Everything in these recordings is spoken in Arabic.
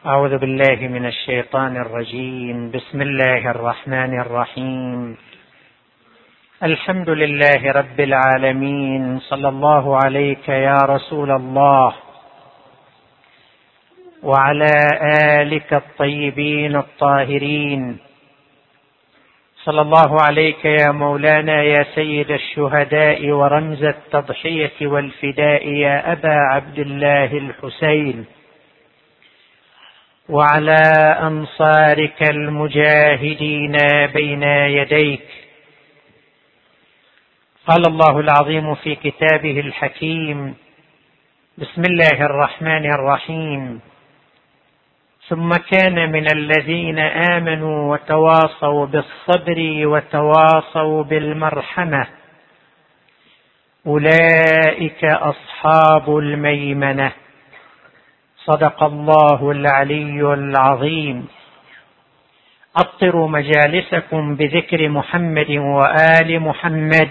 أعوذ بالله من الشيطان الرجيم. بسم الله الرحمن الرحيم. الحمد لله رب العالمين، صلى الله عليك يا رسول الله وعلى آلك الطيبين الطاهرين. صلى الله عليك يا مولانا يا سيد الشهداء ورمز التضحية والفداء يا أبا عبد الله الحسين، وعلى أنصارك المجاهدين بين يديك. قال الله العظيم في كتابه الحكيم: بسم الله الرحمن الرحيم: ثم كان من الذين آمنوا وتواصوا بالصبر وتواصوا بالمرحمة أولئك أصحاب الميمنة. صدق الله العلي العظيم. أطروا مجالسكم بذكر محمد وآل محمد.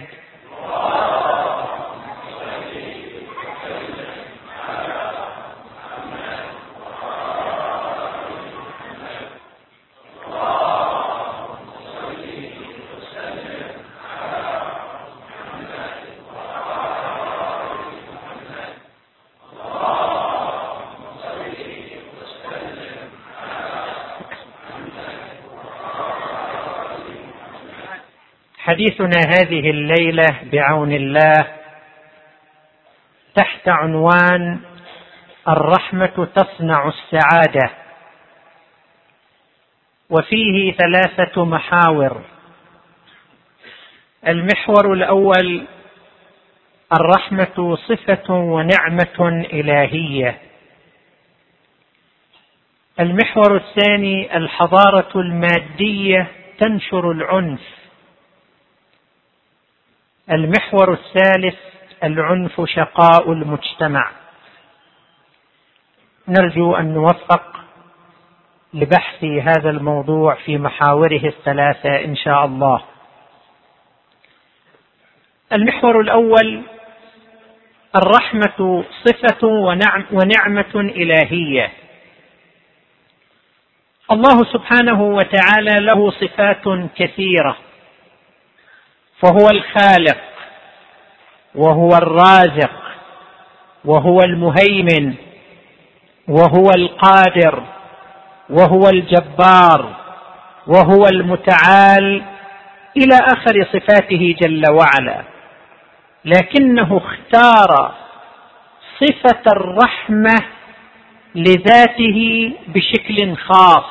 حديثنا هذه الليلة بعون الله تحت عنوان الرحمة تصنع السعادة، وفيه 3 محاور. المحور الأول: الرحمة صفة ونعمة إلهية. المحور الثاني: الحضارة المادية تنشر العنف. المحور الثالث: العنف شقاء المجتمع. نرجو أن نوفق لبحث هذا الموضوع في محاوره 3 إن شاء الله. المحور الأول: الرحمة صفة ونعمة إلهية. الله سبحانه وتعالى له صفات كثيرة، فهو الخالق، وهو الرازق، وهو المهيمن، وهو القادر، وهو الجبار، وهو المتعال، إلى آخر صفاته جل وعلا. لكنه اختار صفة الرحمة لذاته بشكل خاص،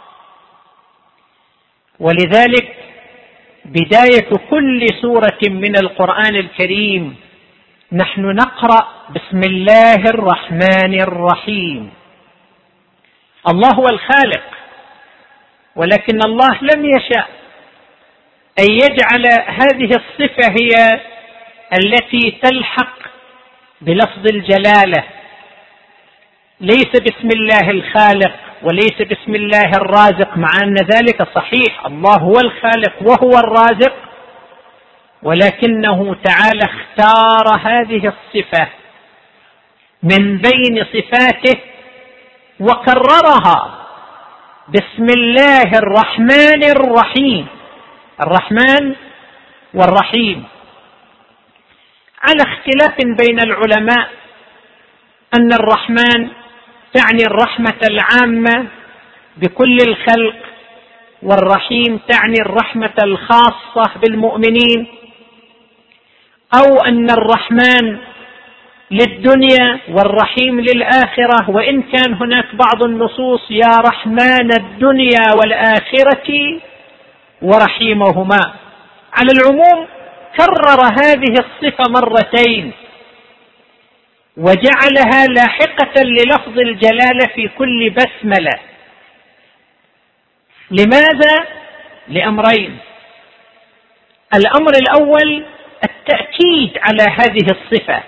ولذلك بداية كل سورة من القرآن الكريم نحن نقرأ بسم الله الرحمن الرحيم. الله هو الخالق، ولكن الله لم يشأ أن يجعل هذه الصفة هي التي تلحق بلفظ الجلالة. ليس بسم الله الخالق وليس بسم الله الرازق، مع أن ذلك صحيح، الله هو الخالق وهو الرازق، ولكنه تعالى اختار هذه الصفة من بين صفاته وكررها: بسم الله الرحمن الرحيم. الرحمن والرحيم على اختلاف بين العلماء، أن الرحمن تعني الرحمة العامة بكل الخلق، والرحيم تعني الرحمة الخاصة بالمؤمنين، أو أن الرحمن للدنيا والرحيم للآخرة، وإن كان هناك بعض النصوص يا رحمن الدنيا والآخرة ورحيمهما. على العموم كرر هذه الصفة مرتين وجعلها لاحقة للفظ الجلالة في كل بسملة. لماذا؟ لأمرين: الأمر الأول التأكيد على هذه الصفة،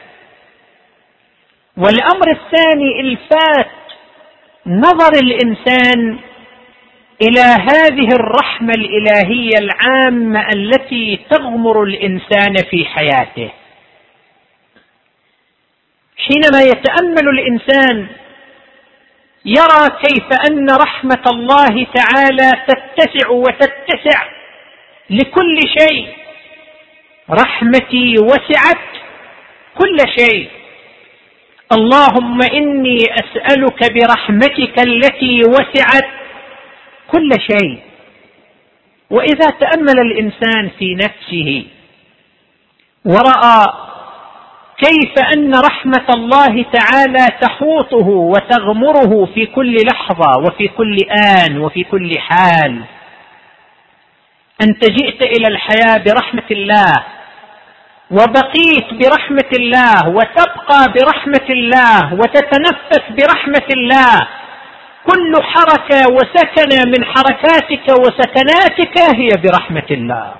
والأمر الثاني إلفات نظر الإنسان إلى هذه الرحمة الإلهية العامة التي تغمر الإنسان في حياته. حينما يتأمل الإنسان يرى كيف أن رحمة الله تعالى تتسع وتتسع لكل شيء. رحمتي وسعت كل شيء. اللهم إني أسألك برحمتك التي وسعت كل شيء. وإذا تأمل الإنسان في نفسه ورأى كيف أن رحمة الله تعالى تحوطه وتغمره في كل لحظة وفي كل آن وفي كل حال، أنت جئت إلى الحياة برحمة الله، وبقيت برحمة الله، وتبقى برحمة الله، وتتنفس برحمة الله. كل حركة وسكنة من حركاتك وسكناتك هي برحمة الله.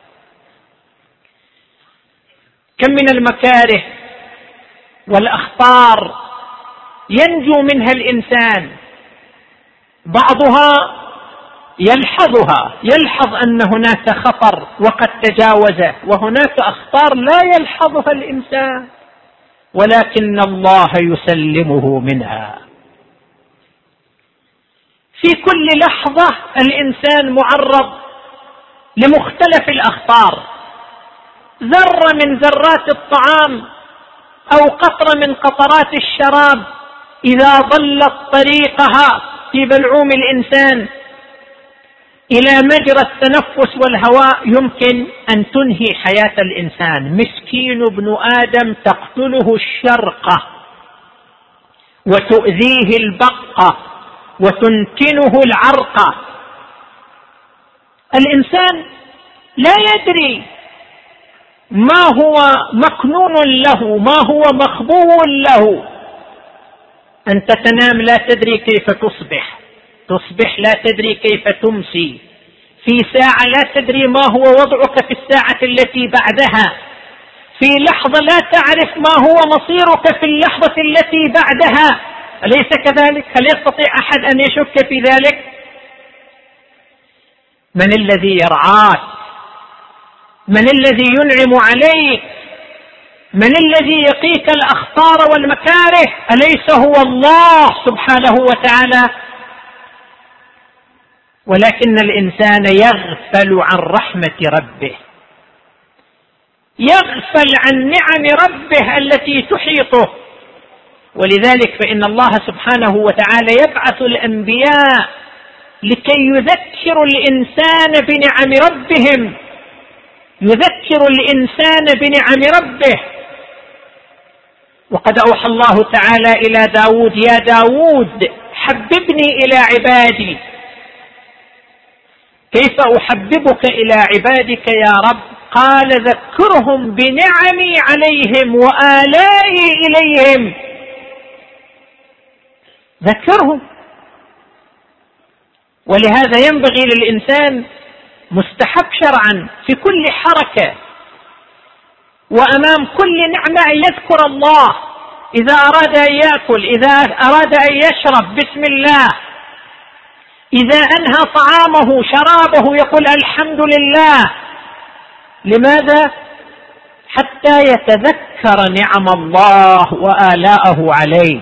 كم من المكاره والأخطار ينجو منها الإنسان، بعضها يلحظ أن هناك خطر وقد تجاوزه، وهناك أخطار لا يلحظها الإنسان ولكن الله يسلمه منها. في كل لحظة الإنسان معرض لمختلف الأخطار. ذرة من ذرات الطعام أو قطرة من قطرات الشراب إذا ضلت طريقها في بلعوم الإنسان إلى مجرى التنفس والهواء يمكن أن تنهي حياة الإنسان. مسكين ابن آدم تقتله الشرقة وتؤذيه البقة وتنتنه العرقة. الإنسان لا يدري ما هو مكنون له، ما هو مخبوء له. أنت تنام لا تدري كيف تصبح لا تدري كيف تمسي، في ساعة لا تدري ما هو وضعك في الساعة التي بعدها، في لحظة لا تعرف ما هو مصيرك في اللحظة التي بعدها. أليس كذلك؟ هل يستطيع أحد أن يشك في ذلك؟ من الذي يرعاك؟ من الذي ينعم عليك؟ من الذي يقيك الأخطار والمكاره؟ أليس هو الله سبحانه وتعالى؟ ولكن الإنسان يغفل عن رحمة ربه، يغفل عن نعم ربه التي تحيطه. ولذلك فإن الله سبحانه وتعالى يبعث الأنبياء لكي يذكروا الإنسان بنعم ربهم، يذكر الإنسان بنعم ربه. وقد أوحى الله تعالى إلى داود: يا داود حببني إلى عبادي. كيف أحببك إلى عبادك يا رب؟ قال: ذكرهم بنعمي عليهم وآلائي إليهم. ذكرهم. ولهذا ينبغي للإنسان مستحب شرعا في كل حركة وأمام كل نعمة أن يذكر الله. إذا أراد أن يأكل، إذا أراد أن يشرب، بسم الله. إذا أنهى طعامه شرابه يقول الحمد لله. لماذا؟ حتى يتذكر نعم الله وآلاءه عليه.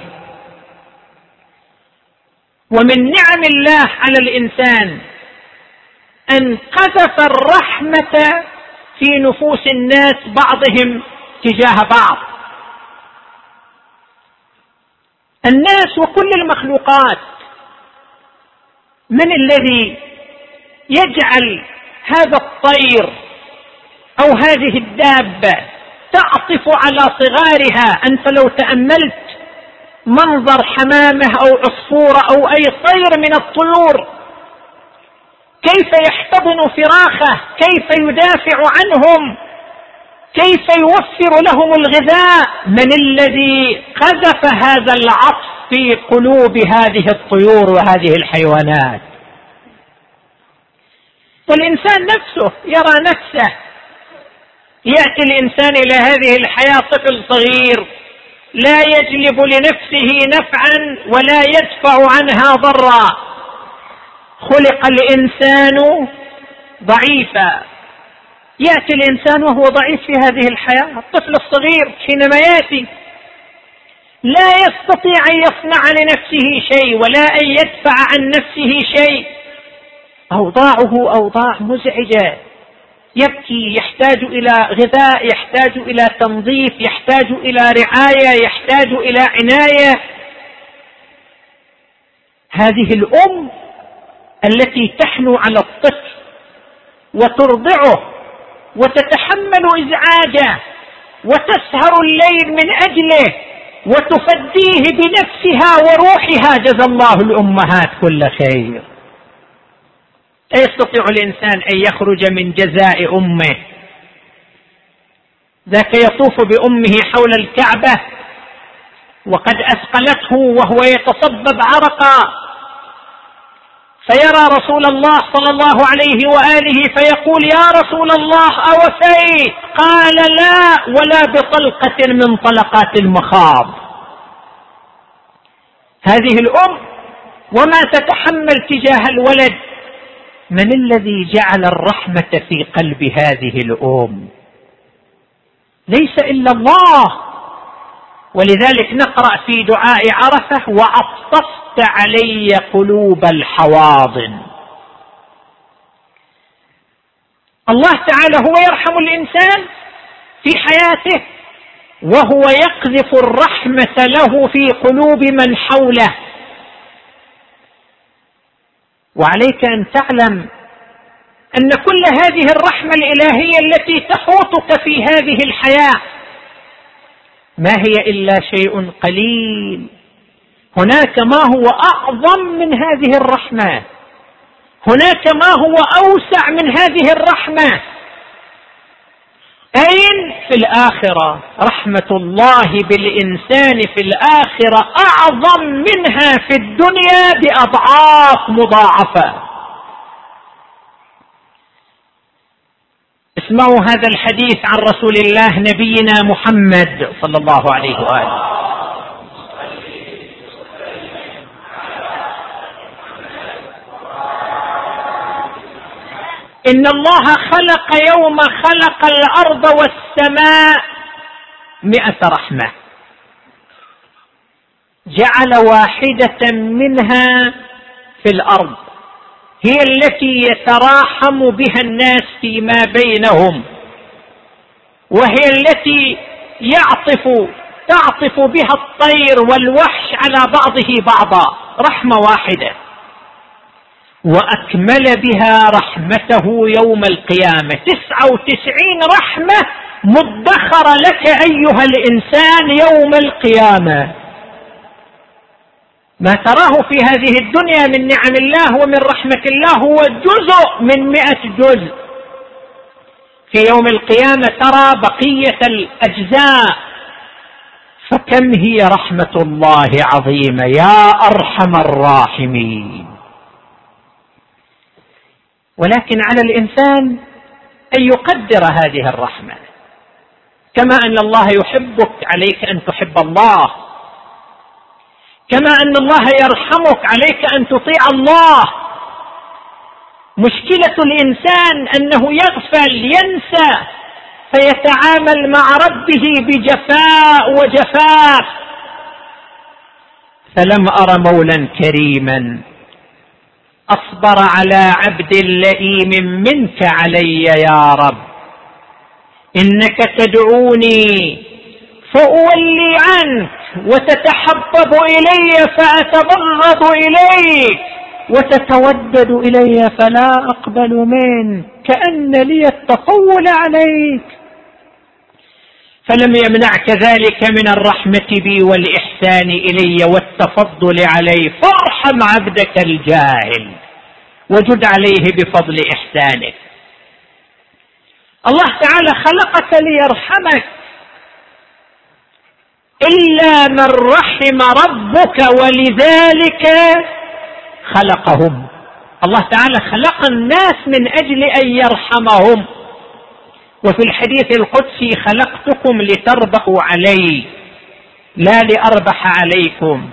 ومن نعم الله على الإنسان أن قذف الرحمة في نفوس الناس بعضهم تجاه بعض. الناس وكل المخلوقات، من الذي يجعل هذا الطير أو هذه الدابة تعطف على صغارها؟ أنت لو تأملت منظر حمامة أو عصفورة أو أي طير من الطيور كيف يحتضن فراخه، كيف يدافع عنهم، كيف يوفر لهم الغذاء. من الذي قذف هذا العطف في قلوب هذه الطيور وهذه الحيوانات؟ والإنسان نفسه يرى نفسه. يأتي الإنسان إلى هذه الحياة طفل صغير لا يجلب لنفسه نفعا ولا يدفع عنها ضرا. خلق الإنسان ضعيفا. يأتي الإنسان وهو ضعيف في هذه الحياة. الطفل الصغير حينما يأتي لا يستطيع أن يصنع لنفسه شيء ولا أن يدفع عن نفسه شيء. أوضاعه أوضاع مزعجة، يبكي، يحتاج إلى غذاء، يحتاج إلى تنظيف، يحتاج إلى رعاية، يحتاج إلى عناية. هذه الأم التي تحنو على الطفل وترضعه وتتحمل إزعاجه وتسهر الليل من أجله وتفديه بنفسها وروحها، جزا الله الأمهات كل خير. لا يستطيع الإنسان أن يخرج من جزاء أمه. ذاك يطوف بأمه حول الكعبة وقد أثقلته وهو يتصبب عرقا، فيرى رسول الله صلى الله عليه وآله فيقول: يا رسول الله أوفيت؟ قال: لا، ولا بطلقة من طلقات المخاض. هذه الأم وما تتحمل تجاه الولد. من الذي جعل الرحمة في قلب هذه الأم؟ ليس إلا الله. ولذلك نقرأ في دعاء عرفة: وعطفت علي قلوب الحواضن. الله تعالى هو يرحم الإنسان في حياته، وهو يقذف الرحمة له في قلوب من حوله. وعليك أن تعلم أن كل هذه الرحمة الإلهية التي تحوطك في هذه الحياة ما هي إلا شيء قليل. هناك ما هو أعظم من هذه الرحمة، هناك ما هو أوسع من هذه الرحمة. أين؟ في الآخرة. رحمة الله بالإنسان في الآخرة أعظم منها في الدنيا بأضعاف مضاعفة. اسمعوا هذا الحديث عن رسول الله نبينا محمد صلى الله عليه وآله. إن الله خلق يوم خلق الأرض والسماء 100 رحمة، جعل واحدة منها في الأرض هي التي يتراحم بها الناس فيما بينهم، وهي التي تعطف بها الطير والوحش على بعضه بعضا. رحمة واحدة، وأكمل بها رحمته يوم القيامة. 99 رحمة مدخرة لك أيها الإنسان يوم القيامة. ما تراه في هذه الدنيا من نعم الله ومن رحمة الله هو جزء من 100 جزء. في يوم القيامة ترى بقية الأجزاء، فكم هي رحمة الله عظيمة يا أرحم الراحمين. ولكن على الإنسان أن يقدر هذه الرحمة. كما أن الله يحبك عليك أن تحب الله، كما أن الله يرحمك عليك أن تطيع الله. مشكلة الإنسان أنه يغفل، ينسى، فيتعامل مع ربه بجفاء وجفاف. فلم أر مولا كريما أصبر على عبد لئيم منك علي يا رب. إنك تدعوني فأولي عنك، وتتحبب إلي فأتبغض إليك، وتتودد إلي فلا أقبل منك، كأن لي التطول عليك. فلم يمنعك ذلك من الرحمة بي والإحسان إلي والتفضل علي، فارحم عبدك الجاهل وجد عليه بفضل إحسانك. الله تعالى خلقك ليرحمك، إلا من رحم ربك ولذلك خلقهم. الله تعالى خلق الناس من أجل أن يرحمهم. وفي الحديث القدسي: خلقتكم لتربحوا علي لا لأربح عليكم.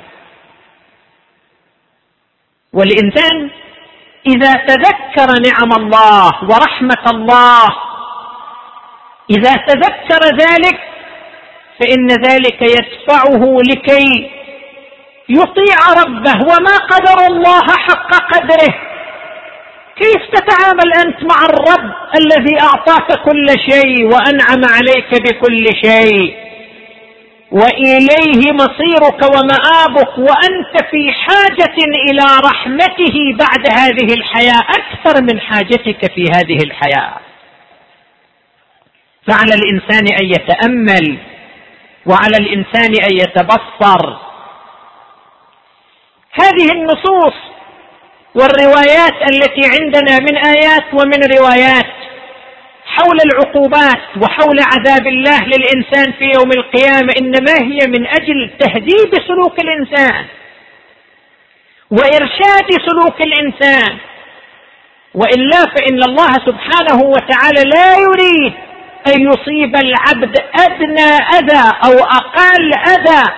والإنسان إذا تذكر نعم الله ورحمة الله، إذا تذكر ذلك فإن ذلك يدفعه لكي يطيع ربه. وما قدر الله حق قدره. كيف تتعامل أنت مع الرب الذي أعطاك كل شيء وأنعم عليك بكل شيء وإليه مصيرك ومآبك، وأنت في حاجة إلى رحمته بعد هذه الحياة أكثر من حاجتك في هذه الحياة؟ فعلى الإنسان أن يتأمل، وعلى الإنسان أن يتبصر. هذه النصوص والروايات التي عندنا من آيات ومن روايات حول العقوبات وحول عذاب الله للإنسان في يوم القيامة إنما هي من أجل تهذيب سلوك الإنسان وإرشاد سلوك الإنسان، وإلا فإن الله سبحانه وتعالى لا يريد أن يصيب العبد أدنى أذى أو أقل أذى.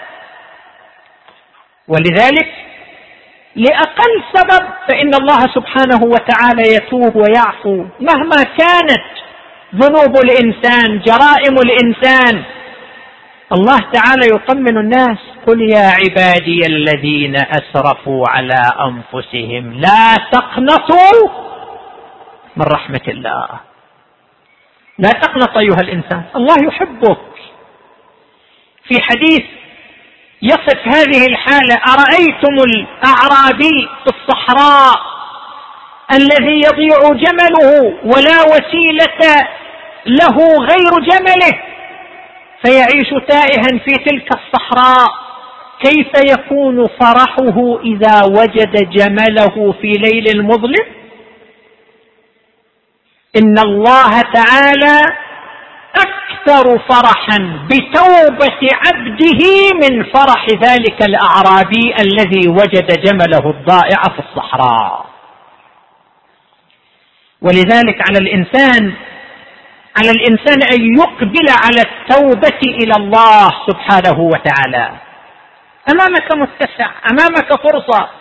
ولذلك لأقل سبب فإن الله سبحانه وتعالى يتوب ويعفو مهما كانت ذنوب الإنسان، جرائم الإنسان. الله تعالى يطمن الناس: قل يا عبادي الذين أسرفوا على أنفسهم لا تقنطوا من رحمة الله. لا تقنط أيها الإنسان، الله يحبك. في حديث يصف هذه الحالة: أرأيتم الأعرابي في الصحراء الذي يضيع جمله ولا وسيلة له غير جمله فيعيش تائها في تلك الصحراء، كيف يكون فرحه إذا وجد جمله في ليل مظلم؟ إن الله تعالى أكثر فرحا بتوبة عبده من فرح ذلك الأعرابي الذي وجد جمله الضائع في الصحراء. ولذلك على الإنسان أن يقبل على التوبة إلى الله سبحانه وتعالى. أمامك متسع، أمامك فرصة.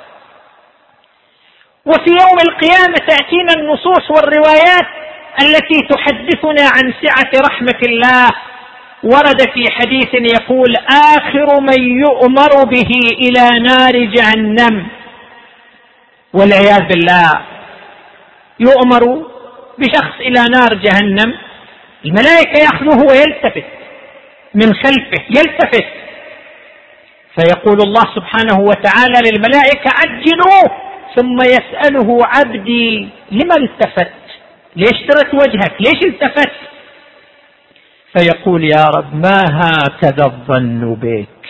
وفي يوم القيامة تأتينا النصوص والروايات التي تحدثنا عن سعة رحمة الله. ورد في حديث يقول: آخر من يؤمر به إلى نار جهنم، والعياذ بالله، يؤمر بشخص إلى نار جهنم، الملائكة يأخذوه ويلتفت من خلفه، يلتفت فيقول الله سبحانه وتعالى للملائكة: عجلوه. ثم يسأله: عبدي لما التفت؟ ليش ترك وجهك؟ ليش التفت؟ فيقول: يا رب ما هكذا الظن بك،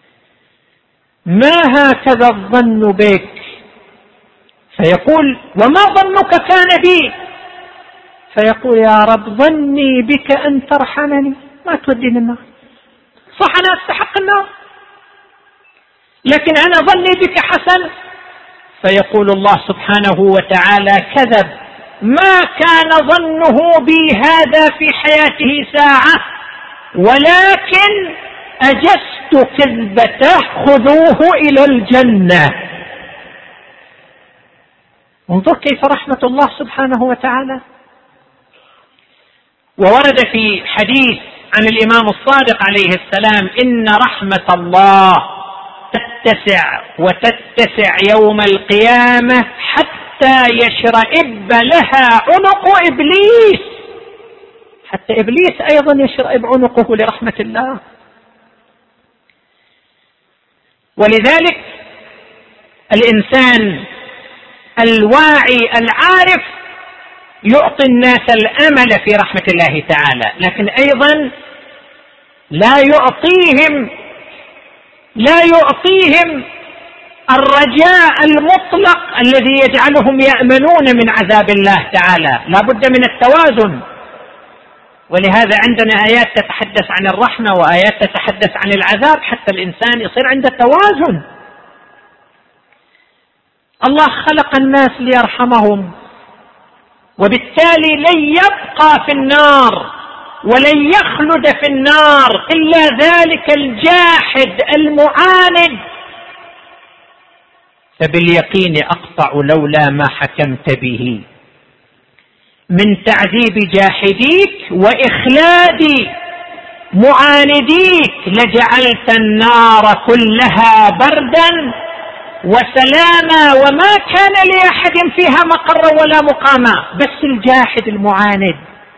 ما هكذا الظن بك. فيقول: وما ظنك كان بي؟ فيقول: يا رب ظني بك أن ترحمني، ما توديني النار، صح أنا أستحق النار لكن أنا ظني بك حسن. فيقول الله سبحانه وتعالى: كذب، ما كان ظنه بي هذا في حياته ساعة، ولكن أجزت كذبته، خذوه إلى الجنة. انظر كيف رحمة الله سبحانه وتعالى. وورد في حديث عن الإمام الصادق عليه السلام: إن رحمة الله تتسع وتتسع يوم القيامة حتى يشرئب لها عنق إبليس. حتى إبليس أيضا يشرئب عنقه لرحمة الله. ولذلك الإنسان الواعي العارف يعطي الناس الأمل في رحمة الله تعالى، لكن أيضا لا يعطيهم الرجاء المطلق الذي يجعلهم يأمنون من عذاب الله تعالى. لا بد من التوازن. ولهذا عندنا آيات تتحدث عن الرحمة وآيات تتحدث عن العذاب حتى الإنسان يصير عنده توازن. الله خلق الناس ليرحمهم، وبالتالي لن يبقى في النار ولن يخلد في النار إلا ذلك الجاحد المعاند. فباليقين أقطع لولا ما حكمت به من تعذيب جاحديك وإخلاد معانديك لجعلت النار كلها بردا وسلاما وما كان لأحد فيها مقر ولا مقاما، بس الجاحد المعاند،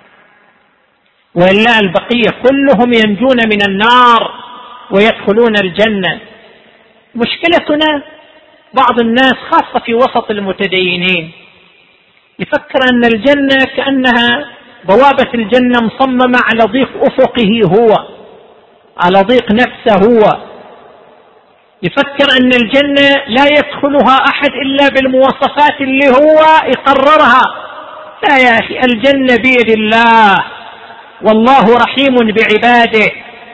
وإلا البقية كلهم ينجون من النار ويدخلون الجنة. مشكلتنا بعض الناس خاصة في وسط المتدينين يفكر أن الجنة كأنها بوابة الجنة مصممة على ضيق أفقه هو، على ضيق نفسه هو، يفكر أن الجنة لا يدخلها أحد إلا بالمواصفات اللي هو يقررها. لا يا أخي، الجنة بيد الله والله رحيم بعباده.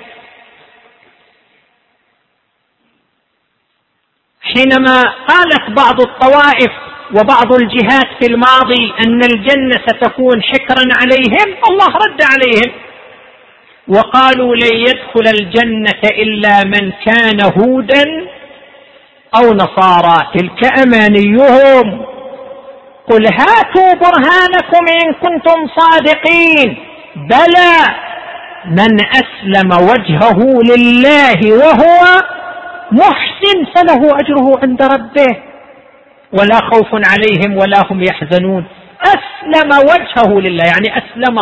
حينما قالت بعض الطوائف وبعض الجهات في الماضي أن الجنة ستكون حكرا عليهم، الله رد عليهم وقالوا لن يدخل الجنة إلا من كان هودا أو نصارى، تلك أمانيهم، قل هاتوا برهانكم إن كنتم صادقين، بلى من أسلم وجهه لله وهو محسن فله أجره عند ربه ولا خوف عليهم ولا هم يحزنون. أسلم وجهه لله يعني أسلم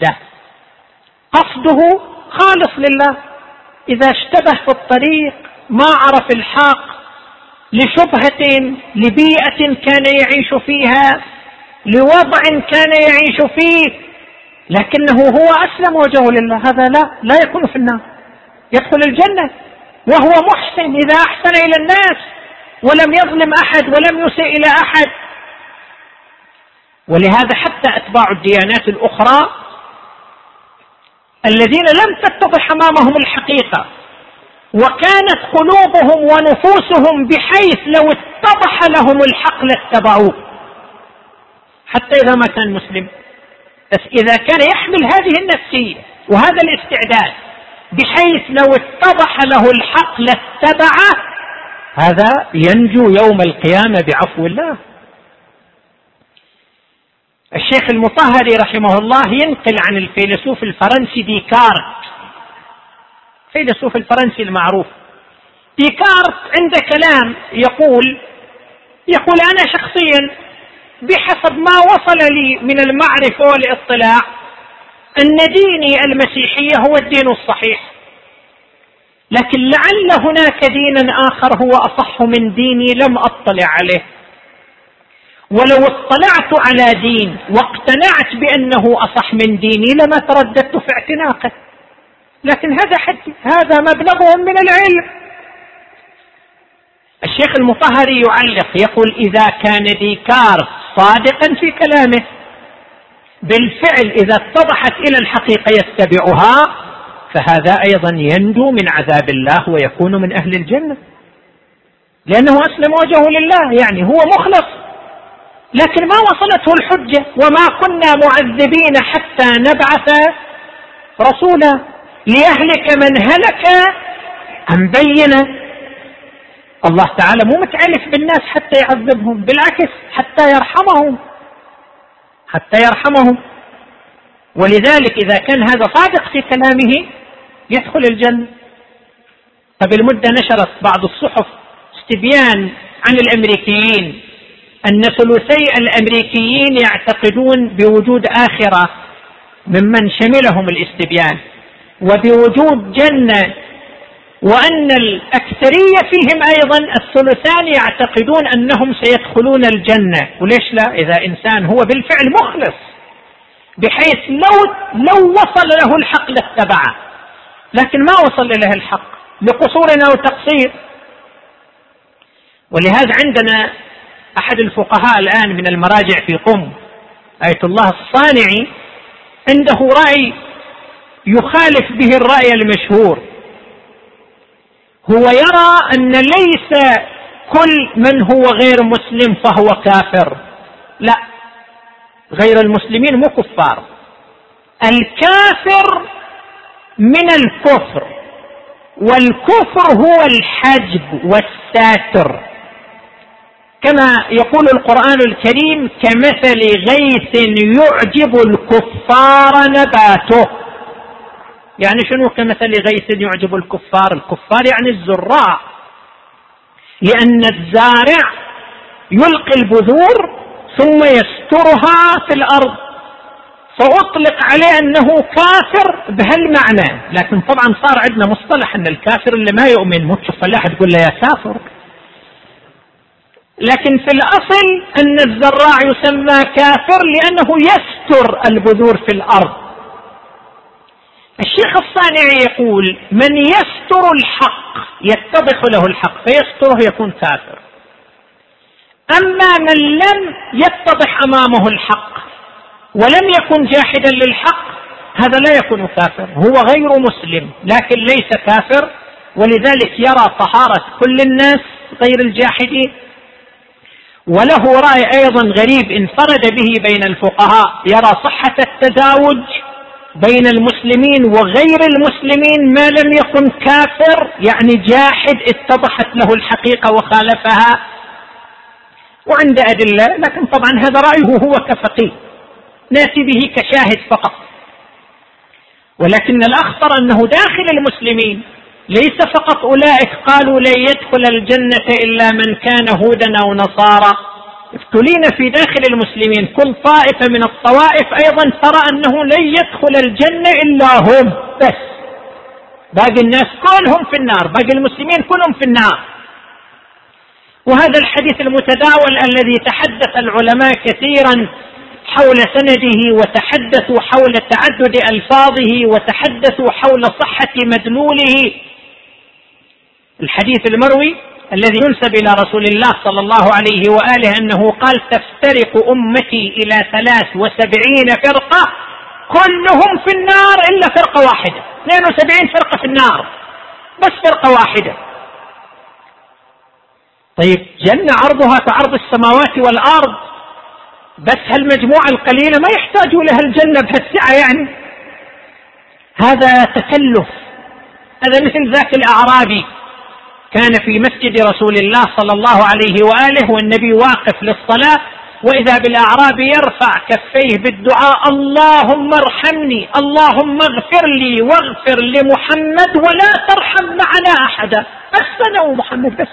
قصده خالص لله. إذا اشتبه في الطريق، ما عرف الحق، لشبهة، لبيئة كان يعيش فيها، لوضع كان يعيش فيه، لكنه هو أسلم وجهه لله، هذا لا يكون في النار، يدخل الجنة وهو محسن إذا أحسن إلى الناس ولم يظلم أحد ولم يسيء إلى أحد. ولهذا حتى أتباع الديانات الأخرى الذين لم تتضح أمامهم الحقيقة وكانت قلوبهم ونفوسهم بحيث لو اتضح لهم الحق لاتبعوه حتى إذا ما كان مسلم، بس إذا كان يحمل هذه النفسية وهذا الاستعداد بحيث لو اتضح له الحق لاتبعه، هذا ينجو يوم القيامة بعفو الله. الشيخ المطهري رحمه الله ينقل عن الفيلسوف الفرنسي ديكارت، الفيلسوف الفرنسي المعروف. ديكارت عنده كلام يقول أنا شخصيا بحسب ما وصل لي من المعرفة والاطلاع أن ديني المسيحية هو الدين الصحيح، لكن لعل هناك دينا آخر هو أصح من ديني لم أطلع عليه، ولو اطلعت على دين واقتنعت بأنه أصح من ديني لما ترددت في اعتناقه، لكن هذا مبلغهم من العلم. الشيخ المطهري يعلق يقول إذا كان ديكارت صادقا في كلامه بالفعل إذا اتضحت إلى الحقيقة يتبعها، فهذا أيضا ينجو من عذاب الله ويكون من أهل الجنة، لأنه أسلم وجهه لله، يعني هو مخلص، لكن ما وصلته الحجة، وما كنا معذبين حتى نبعث رسولا ليهلك من هلك عن بينة. الله تعالى مو متعلف بالناس حتى يعذبهم، بالعكس حتى يرحمهم. ولذلك إذا كان هذا صادق في كلامه يدخل الجنة. فبالمدة نشرت بعض الصحف استبيان عن الأمريكيين أن ثلثي الأمريكيين يعتقدون بوجود آخرة ممن شملهم الاستبيان وبوجود جنة، وأن الأكثرية فيهم أيضا الثلثان يعتقدون أنهم سيدخلون الجنة. وليش لا؟ إذا إنسان هو بالفعل مخلص بحيث لو وصل له الحق لاتبعه، لكن ما وصل له الحق لقصور أو تقصير. ولهذا عندنا أحد الفقهاء الآن من المراجع في قم، آية الله الصانعي، عنده رأي يخالف به الرأي المشهور. هو يرى أن ليس كل من هو غير مسلم فهو كافر، لا، غير المسلمين مو كفار، الكافر من الكفر، والكفر هو الحجب والساتر، كما يقول القرآن الكريم كمثل غيث يعجب الكفار نباته. يعني شنو؟ كمثل غيث يعجب الكفار. الكفار يعني الزراع، لأن الزارع يلقي البذور ثم يسترها في الأرض، فأطلق عليه أنه كافر بهالمعنى. لكن طبعا صار عندنا مصطلح أن الكافر اللي ما يؤمن، مو تشوف فلاح تقول له يا كافر. لكن في الأصل أن الزراع يسمى كافر لأنه يستر البذور في الأرض. الشيخ الصانعي يقول من يستر الحق يتضح له الحق فيستره يكون كافر، أما من لم يتضح أمامه الحق ولم يكن جاحدا للحق هذا لا يكون كافر، هو غير مسلم لكن ليس كافر، ولذلك يرى طهارة كل الناس غير الجاحدين. وله رأي أيضا غريب انفرد به بين الفقهاء، يرى صحة التزاوج بين المسلمين وغير المسلمين ما لم يكن كافر، يعني جاحد اتضحت له الحقيقة وخالفها، وعند أدلة. لكن طبعا هذا رأيه هو كفقيه، ناتي به كشاهد فقط. ولكن الأخطر أنه داخل المسلمين ليس فقط أولئك قالوا لن يدخل الجنة إلا من كان هودا أو نصارى، ابتلينا في داخل المسلمين كل طائفة من الطوائف أيضا ترى أنه لن يدخل الجنة إلا هم بس، باقي الناس كلهم في النار، باقي المسلمين كلهم في النار. وهذا الحديث المتداول الذي تحدث العلماء كثيرا حول سنده، وتحدثوا حول تعدد ألفاظه، وتحدثوا حول صحة مدلوله، الحديث المروي الذي ينسب إلى رسول الله صلى الله عليه وآله أنه قال تفترق أمتي إلى 73 فرقة كلهم في النار إلا فرقة واحدة. 72 فرقة في النار بس فرقة واحدة. طيب جنة عرضها كعرض السماوات والأرض، بس هالمجموعة القليلة ما يحتاجوا لها الجنة بهالسعة، يعني هذا تكلف. هذا مثل ذاك الأعرابي كان في مسجد رسول الله صلى الله عليه وآله والنبي واقف للصلاة، وإذا بالأعرابي يرفع كفيه بالدعاء اللهم ارحمني اللهم اغفر لي واغفر لمحمد ولا ترحم معنا أحدا، بس أنا ومحمد بس.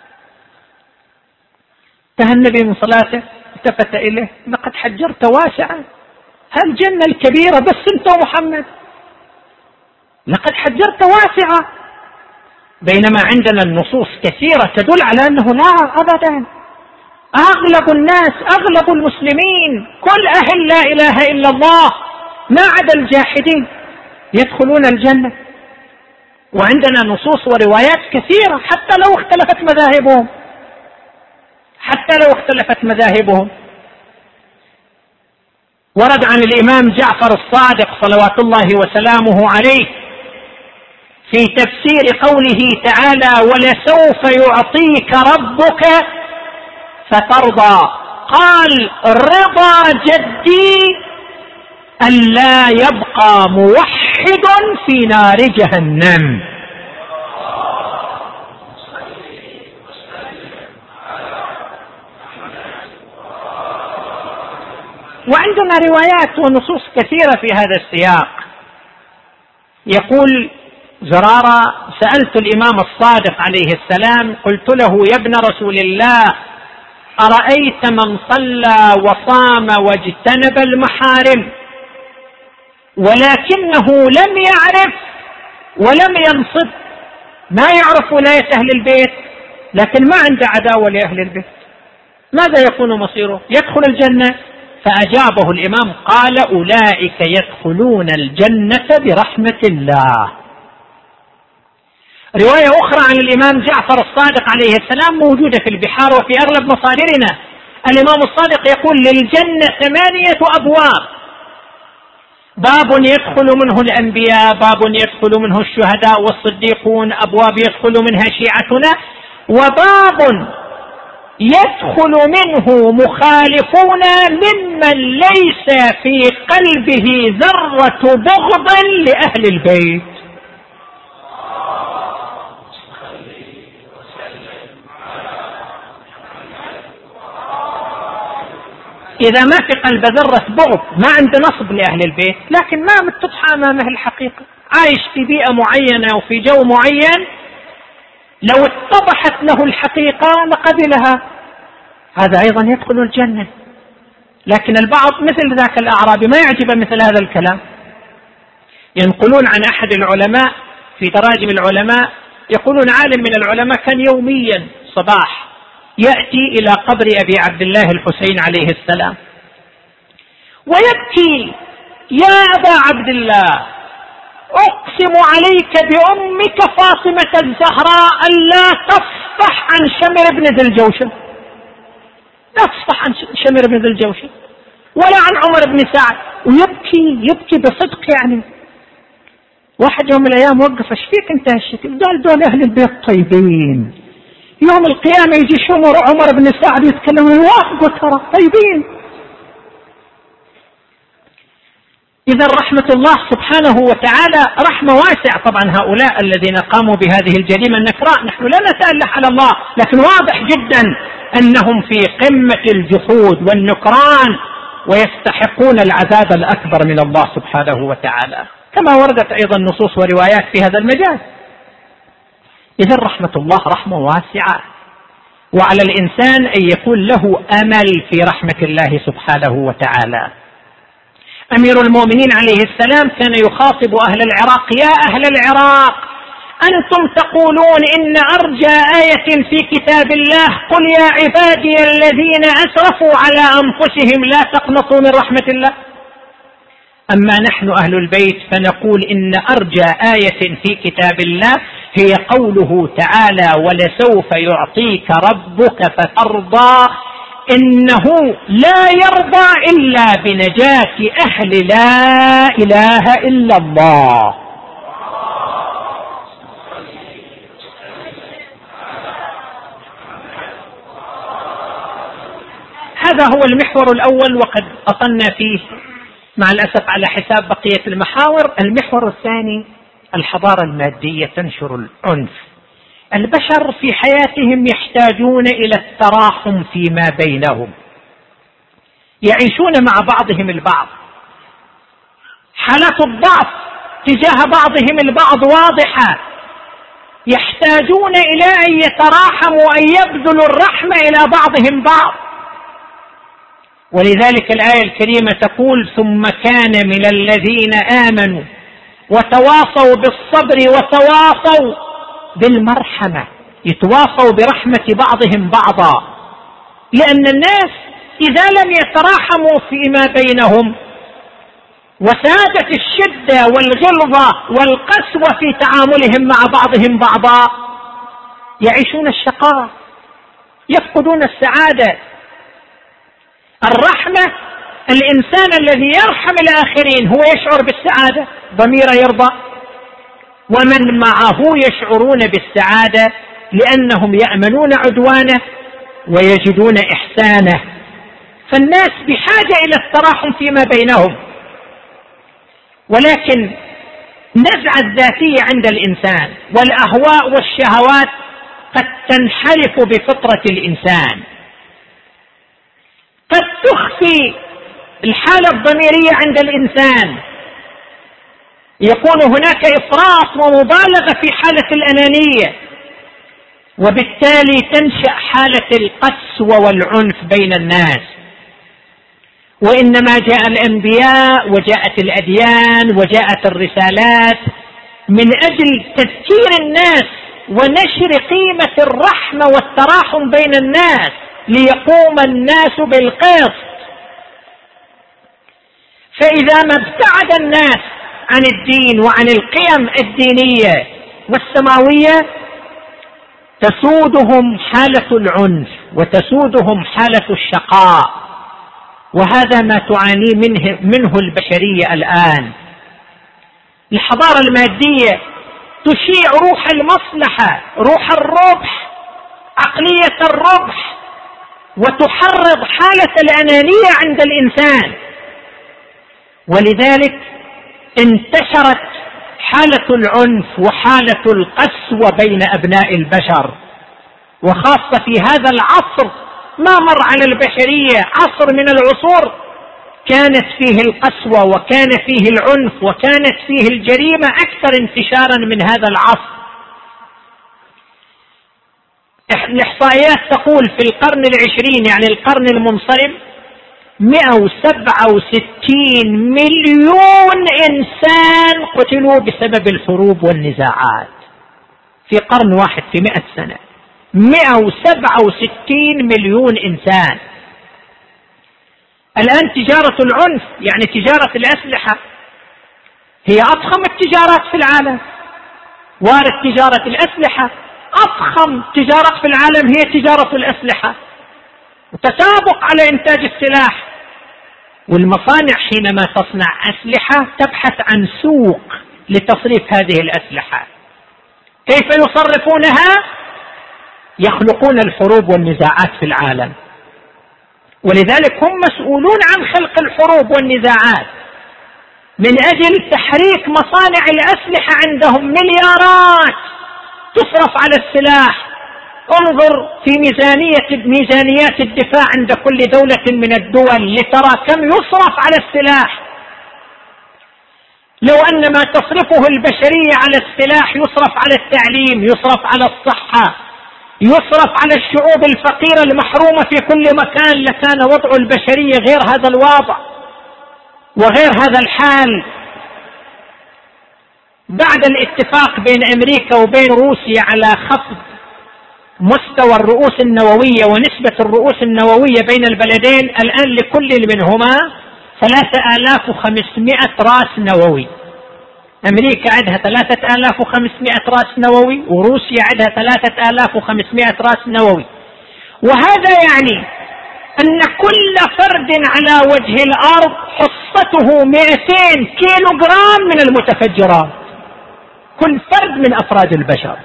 انتهى النبي من صلاته التفت إليه لقد حجرت واسعا، هالجنة الكبيرة بس أنت ومحمد، لقد حجرت واسعة. بينما عندنا النصوص كثيرة تدل على أنه لا أبدا، أغلب الناس أغلب المسلمين كل أهل لا إله إلا الله ما عدا الجاحدين يدخلون الجنة. وعندنا نصوص وروايات كثيرة حتى لو اختلفت مذاهبهم. ورد عن الإمام جعفر الصادق صلوات الله وسلامه عليه في تفسير قوله تعالى ولسوف يعطيك ربك فترضى، قال رضا جدي ألا يبقى موحد في نار جهنم. وعندنا روايات ونصوص كثيرة في هذا السياق. يقول زرارة سألت الإمام الصادق عليه السلام قلت له يا ابن رسول الله أرأيت من صلى وصام واجتنب المحارم ولكنه لم يعرف ولم ينصب، ما يعرف ولاية أهل البيت لكن ما عنده عداوة لأهل البيت، ماذا يكون مصيره؟ يدخل الجنة؟ فأجابه الإمام قال أولئك يدخلون الجنة برحمة الله. رواية أخرى عن الإمام جعفر الصادق عليه السلام موجودة في البحار وفي أغلب مصادرنا. الإمام الصادق يقول للجنة 8 أبواب، باب يدخل منه الأنبياء، باب يدخل منه الشهداء والصديقون، أبواب يدخل منها شيعتنا، وباب يدخل منه مخالفون ممن ليس في قلبه ذرة بغض لأهل البيت. إذا ما في قلب ذرة بغض ما عنده نصب لأهل البيت، لكن ما متضحى أمامه الحقيقة، عايش في بيئة معينة وفي جو معين، لو اتضحت له الحقيقة لقبلها، هذا أيضا يدخل الجنة. لكن البعض مثل ذاك الأعرابي ما يعجب مثل هذا الكلام. ينقلون عن أحد العلماء في تراجم العلماء، يقولون عالم من العلماء كان يوميا صباح يأتي إلى قبر أبي عبد الله الحسين عليه السلام ويبكي: يا أبا عبد الله، أقسم عليك بأمك فاطمة الزهراء ألا تصفح عن شمر بن ذي الجوشن، لا تصفح عن شمر بن ذي الجوشن ولا عن عمر بن سعد. ويبكي بصدق. يعني واحد يوم من الأيام وقف: ايش فيك انت هالشكل؟ قال: دول أهل البيت طيبين، يوم القيامة يجي عمر بن سعد يتكلم يوافقوا ترى طيبين. إذا رحمة الله سبحانه وتعالى رحمة واسعة. طبعا هؤلاء الذين قاموا بهذه الجريمة النكراء نحن لا نتأله على الله، لكن واضح جدا أنهم في قمة الجحود والنكران ويستحقون العذاب الأكبر من الله سبحانه وتعالى، كما وردت أيضا نصوص وروايات في هذا المجال. إذا رحمة الله رحمة واسعة، وعلى الإنسان أن يكون له أمل في رحمة الله سبحانه وتعالى. أمير المؤمنين عليه السلام كان يخاطب أهل العراق: يا أهل العراق، أنتم تقولون إن أرجى آية في كتاب الله قل يا عبادي الذين أسرفوا على أنفسهم لا تقنطوا من رحمة الله. أما نحن أهل البيت فنقول إن أرجى آية في كتاب الله هي قوله تعالى: ولسوف يعطيك ربك فترضى، إنه لا يرضى إلا بنجاة أهل لا إله إلا الله. هذا هو المحور الأول، وقد أطلنا فيه مع الأسف على حساب بقية المحاور. المحور الثاني: الحضارة المادية تنشر العنف. البشر في حياتهم يحتاجون إلى التراحم فيما بينهم، يعيشون مع بعضهم البعض، حالات الضعف تجاه بعضهم البعض واضحة، يحتاجون إلى أن يتراحموا وأن يبذلوا الرحمة إلى بعضهم بعض. ولذلك الآية الكريمة تقول: ثم كان من الذين آمنوا وتواصوا بالصبر وتواصوا بالمرحمة، يتواصوا برحمة بعضهم بعضا. لأن الناس إذا لم يتراحموا فيما بينهم وسادت الشدة والغلظة والقسوة في تعاملهم مع بعضهم بعضا يعيشون الشقاء، يفقدون السعادة. الرحمة، الإنسان الذي يرحم الآخرين هو يشعر بالسعادة، ضميره يرضى، ومن معه يشعرون بالسعادة لأنهم يأمنون عدوانه ويجدون إحسانه. فالناس بحاجة إلى التراحم فيما بينهم. ولكن نزعة الذاتية عند الإنسان والأهواء والشهوات قد تنحرف بفطرة الإنسان، قد تخفي الحالة الضميرية عند الإنسان، يكون هناك إفراط ومبالغة في حالة الأنانية، وبالتالي تنشأ حالة القسوة والعنف بين الناس. وإنما جاء الأنبياء وجاءت الأديان وجاءت الرسالات من أجل تذكير الناس ونشر قيمة الرحمة والتراحم بين الناس ليقوم الناس بالقسط. فإذا ما ابتعد الناس عن الدين وعن القيم الدينية والسماوية تسودهم حالة العنف وتسودهم حالة الشقاء، وهذا ما تعاني منه البشرية الآن. الحضارة المادية تشيع روح المصلحة، روح الربح، عقلية الربح، وتحرض حالة الأنانية عند الإنسان. ولذلك انتشرت حالة العنف وحالة القسوة بين أبناء البشر، وخاصة في هذا العصر ما مر على البشرية، عصر من العصور كانت فيه القسوة وكان فيه العنف وكانت فيه الجريمة أكثر انتشارا من هذا العصر. الإحصائيات تقول في القرن العشرين، يعني القرن المنصرم، 167 مليون إنسان قتلوا بسبب الحروب والنزاعات في قرن واحد، في 100 سنة 167 مليون إنسان. الآن تجارة العنف، يعني تجارة الأسلحة، هي أضخم التجارات في العالم. وارد تجارة الأسلحة، أضخم تجارة في العالم هي تجارة الأسلحة، وتسابق على إنتاج السلاح. والمصانع حينما تصنع أسلحة تبحث عن سوق لتصريف هذه الأسلحة. كيف يصرفونها؟ يخلقون الحروب والنزاعات في العالم، ولذلك هم مسؤولون عن خلق الحروب والنزاعات من أجل تحريك مصانع الأسلحة. عندهم مليارات تصرف على السلاح. انظر في ميزانيات الدفاع عند كل دولة من الدول لترى كم يصرف على السلاح. لو أن ما تصرفه البشرية على السلاح يصرف على التعليم، يصرف على الصحة، يصرف على الشعوب الفقيرة المحرومة في كل مكان، لكان وضع البشرية غير هذا الوضع وغير هذا الحال. بعد الاتفاق بين أمريكا وبين روسيا على خفض مستوى الرؤوس النووية ونسبة الرؤوس النووية بين البلدين، الآن لكل منهما 3500 رأس نووي. أمريكا عندها 3500 رأس نووي، وروسيا عندها 3500 رأس نووي. وهذا يعني أن كل فرد على وجه الأرض حصته 200 كيلوغرام من المتفجرات، كل فرد من أفراد البشر.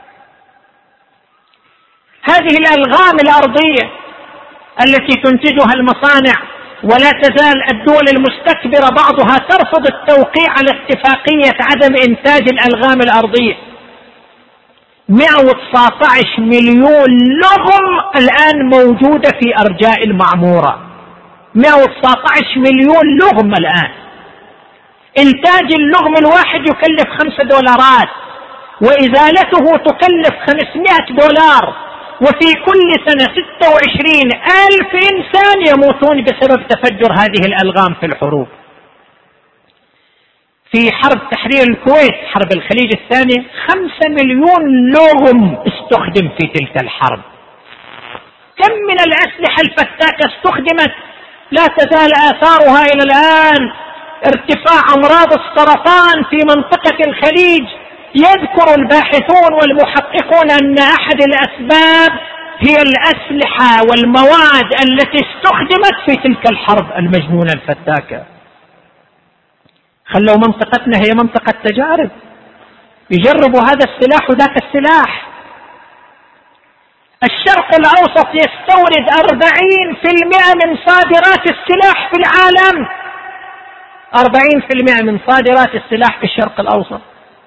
هذه الألغام الأرضية التي تنتجها المصانع، ولا تزال الدول المستكبرة بعضها ترفض التوقيع على اتفاقية عدم إنتاج الألغام الأرضية. 119 مليون لغم الآن موجودة في أرجاء المعمورة، 119 مليون لغم الآن. إنتاج اللغم الواحد يكلف $5، وإزالته تكلف $500، وفي كل سنة 26,000 إنسان يموتون بسبب تفجر هذه الألغام في الحروب. في حرب تحرير الكويت، حرب الخليج الثانية، 5 مليون لغم استخدم في تلك الحرب. كم من الأسلحة الفتاكة استخدمت، لا تزال آثارها إلى الآن. ارتفاع أمراض السرطان في منطقة الخليج، يذكر الباحثون والمحققون أن أحد الأسباب هي الأسلحة والمواد التي استخدمت في تلك الحرب المجنونة الفتاكة. خلوا منطقتنا هي منطقة تجارب، يجربوا هذا السلاح وذاك السلاح. الشرق الأوسط يستورد 40% من صادرات السلاح في العالم، 40% من صادرات السلاح في الشرق الأوسط.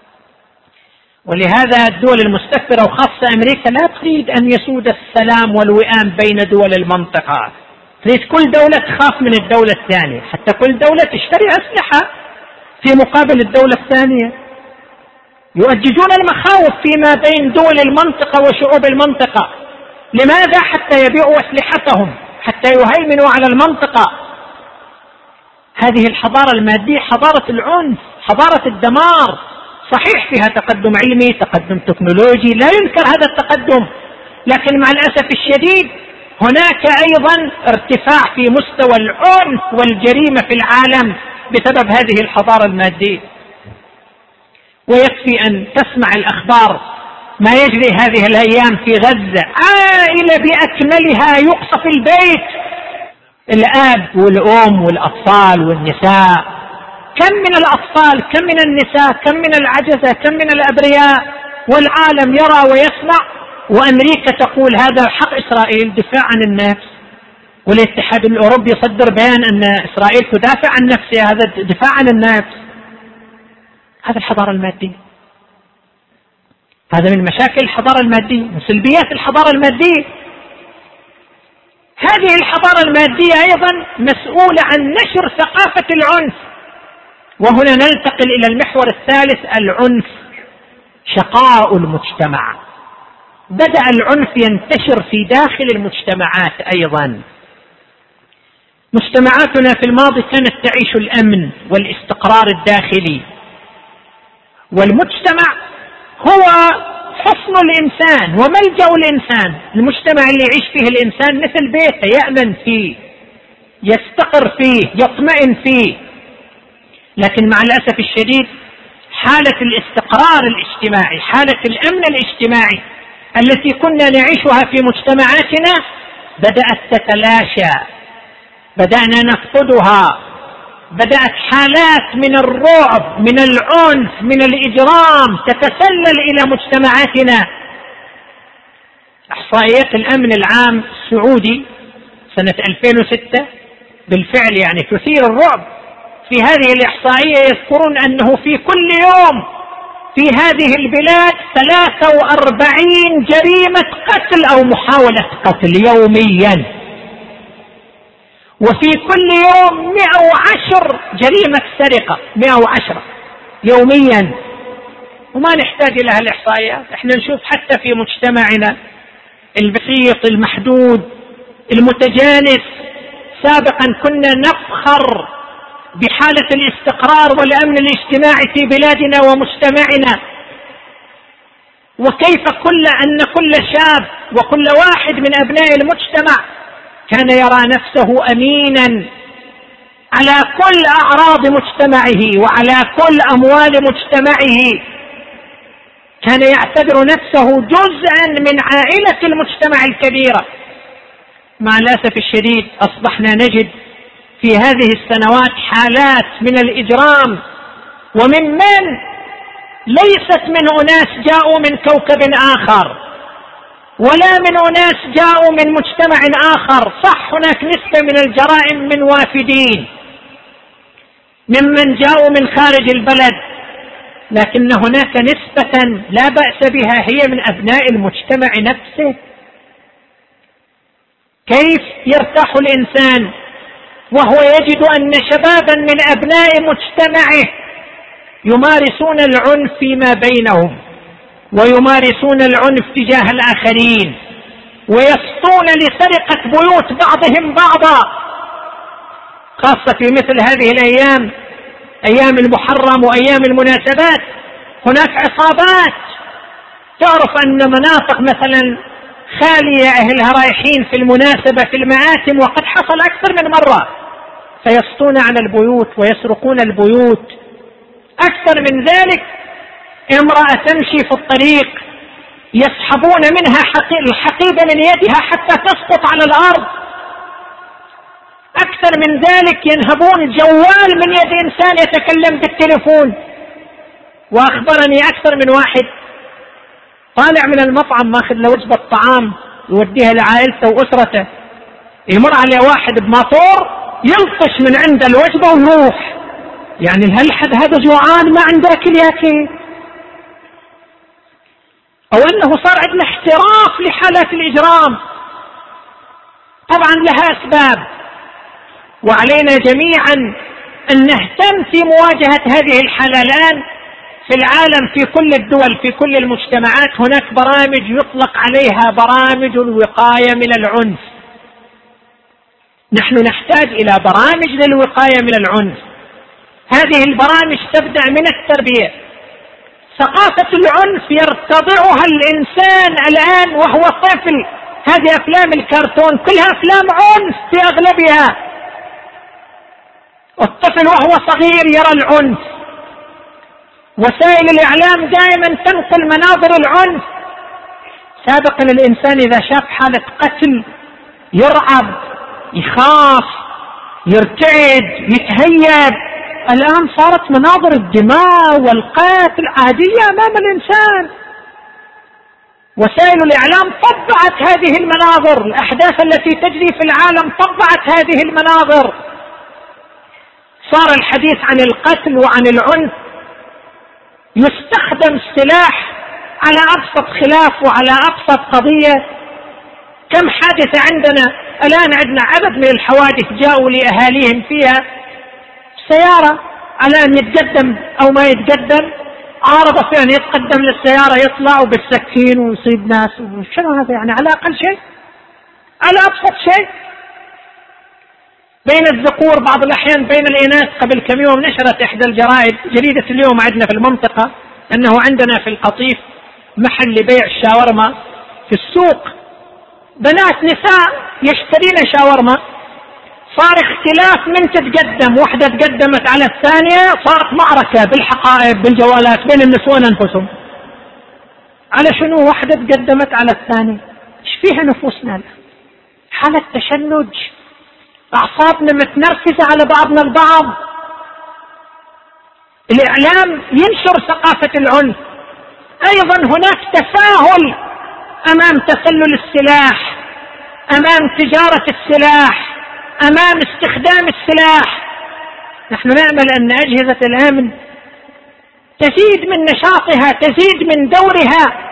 ولهذا الدول المستكبرة وخاصة أمريكا لا تريد أن يسود السلام والوئام بين دول المنطقة، تريد كل دولة تخاف من الدولة الثانية، حتى كل دولة تشتري أسلحة في مقابل الدولة الثانية. يؤججون المخاوف فيما بين دول المنطقة وشعوب المنطقة. لماذا؟ حتى يبيعوا أسلحتهم، حتى يهيمنوا على المنطقة. هذه الحضارة المادية حضارة العنف، حضارة الدمار. صحيح فيها تقدم علمي، تقدم تكنولوجي، لا ينكر هذا التقدم، لكن مع الأسف الشديد هناك أيضا ارتفاع في مستوى العنف والجريمة في العالم بسبب هذه الحضارة المادية. ويكفي أن تسمع الأخبار ما يجري هذه الأيام في غزة، عائلة بأكملها يقصف البيت، الأب والأم والأطفال والنساء. كم من الأطفال، كم من النساء، كم من العجزة، كم من الأبرياء، والعالم يرى ويسمع. وأمريكا تقول هذا حق إسرائيل، دفاع عن النفس. والاتحاد الأوروبي يصدر بيان أن إسرائيل تدافع عن نفسها، هذا دفاع عن النفس. هذا الحضارة المادية، هذا من مشاكل الحضارة المادية، من سلبيات الحضارة المادية. هذه الحضارة المادية أيضا مسؤولة عن نشر ثقافة العنف. وهنا ننتقل إلى المحور الثالث، العنف شقاء المجتمع. بدأ العنف ينتشر في داخل المجتمعات أيضا. مجتمعاتنا في الماضي كانت تعيش الأمن والاستقرار الداخلي، والمجتمع هو حصن الإنسان وملجأ الإنسان. المجتمع اللي يعيش فيه الإنسان مثل بيته، يأمن فيه، يستقر فيه، يطمئن فيه. لكن مع الأسف الشديد حالة الاستقرار الاجتماعي، حالة الأمن الاجتماعي التي كنا نعيشها في مجتمعاتنا بدأت تتلاشى، بدأنا نفقدها. بدأت حالات من الرعب، من العنف، من الإجرام تتسلل إلى مجتمعاتنا. إحصائيات الأمن العام السعودي سنة 2006 بالفعل يعني تثير الرعب. في هذه الإحصائية يذكرون أنه في كل يوم في هذه البلاد 43 جريمة قتل أو محاولة قتل يوميا، وفي كل يوم 110 جريمة سرقة، 110 يوميا. وما نحتاج إلى هالإحصائيات، احنا نشوف حتى في مجتمعنا البسيط المحدود المتجانس. سابقا كنا نفخر بحالة الاستقرار والأمن الاجتماعي في بلادنا ومجتمعنا، وكيف أن كل شاب وكل واحد من أبناء المجتمع كان يرى نفسه أمينا على كل أعراض مجتمعه وعلى كل أموال مجتمعه، كان يعتبر نفسه جزءا من عائلة المجتمع الكبيرة. مع الأسف الشديد أصبحنا نجد في هذه السنوات حالات من الإجرام، ومن ليست من أناس جاءوا من كوكب آخر ولا من أناس جاءوا من مجتمع آخر. صح هناك نسبة من الجرائم من وافدين ممن جاءوا من خارج البلد، لكن هناك نسبة لا بأس بها هي من أبناء المجتمع نفسه. كيف يرتاح الإنسان وهو يجد أن شبابا من أبناء مجتمعه يمارسون العنف فيما بينهم، ويمارسون العنف تجاه الآخرين، ويسطون لسرقة بيوت بعضهم بعضا، خاصة في مثل هذه الأيام، أيام المحرم وأيام المناسبات. هناك عصابات تعرف أن مناطق مثلا خالية أهلها رايحين في المناسبة في المآتم، وقد حصل أكثر من مرة، فيسطون على البيوت ويسرقون البيوت. أكثر من ذلك امرأة تمشي في الطريق يسحبون منها الحقيبة من يدها حتى تسقط على الأرض. أكثر من ذلك ينهبون جوال من يد إنسان يتكلم بالتليفون. وأخبرني أكثر من واحد طالع من المطعم ماخذ له وجبة طعام يوديها لعائلته وأسرته، يمر عليه واحد بماطور يلطش من عند الوجبة ويروح. يعني هالحد هذا جوعان ما عنده أكل ياكل، أو أنه صار عندنا احتراف لحالات الإجرام. طبعا لها أسباب، وعلينا جميعا أن نهتم في مواجهة هذه الحالة. الآن في العالم في كل الدول في كل المجتمعات هناك برامج يطلق عليها برامج الوقاية من العنف. نحن نحتاج إلى برامج للوقاية من العنف. هذه البرامج تبدأ من التربية. ثقافة العنف يرتضعها الإنسان الآن وهو طفل. هذه أفلام الكرتون كلها أفلام عنف في أغلبها. الطفل وهو صغير يرى العنف. وسائل الإعلام دائما تنقل مناظر العنف. سابقا الإنسان إذا شاف حالة قتل يرعب، يخاف، يرتعد، يتهيب. الآن صارت مناظر الدماء والقتل عادية أمام الإنسان. وسائل الإعلام طبعت هذه المناظر، الأحداث التي تجري في العالم طبعت هذه المناظر. صار الحديث عن القتل وعن العنف يستخدم السلاح على أبسط خلاف وعلى أبسط قضية. كم حادثة عندنا الآن عندنا عدد من الحوادث جاءوا لأهاليهم فيها سيارة على أن يتقدم أو ما يتقدم، عارضة في أن يتقدم للسيارة يطلع بالسكين ويصيب ناس. شنو هذا يعني؟ على أقل شيء، على أبسط شيء. بين الذكور بعض الأحيان بين الإناث. قبل كم يوم نشرت إحدى الجرائد جريدة اليوم عندنا في المنطقة أنه عندنا في القطيف محل لبيع الشاورما في السوق، بنات نساء يشترين شاورما، صار اختلاف من تتقدم، واحدة تقدمت على الثانية، صارت معركة بالحقائب بالجوالات بين النسوان أنفسهم. على شنو؟ واحدة تقدمت على الثانية. ايش فيها نفوسنا؟ حالة تشنج، أعصابنا متنرفزة على بعضنا البعض. الإعلام ينشر ثقافة العنف. أيضا هناك تساهل أمام تسلل السلاح، أمام تجارة السلاح، أمام استخدام السلاح. نحن نأمل أن أجهزة الأمن تزيد من نشاطها، تزيد من دورها،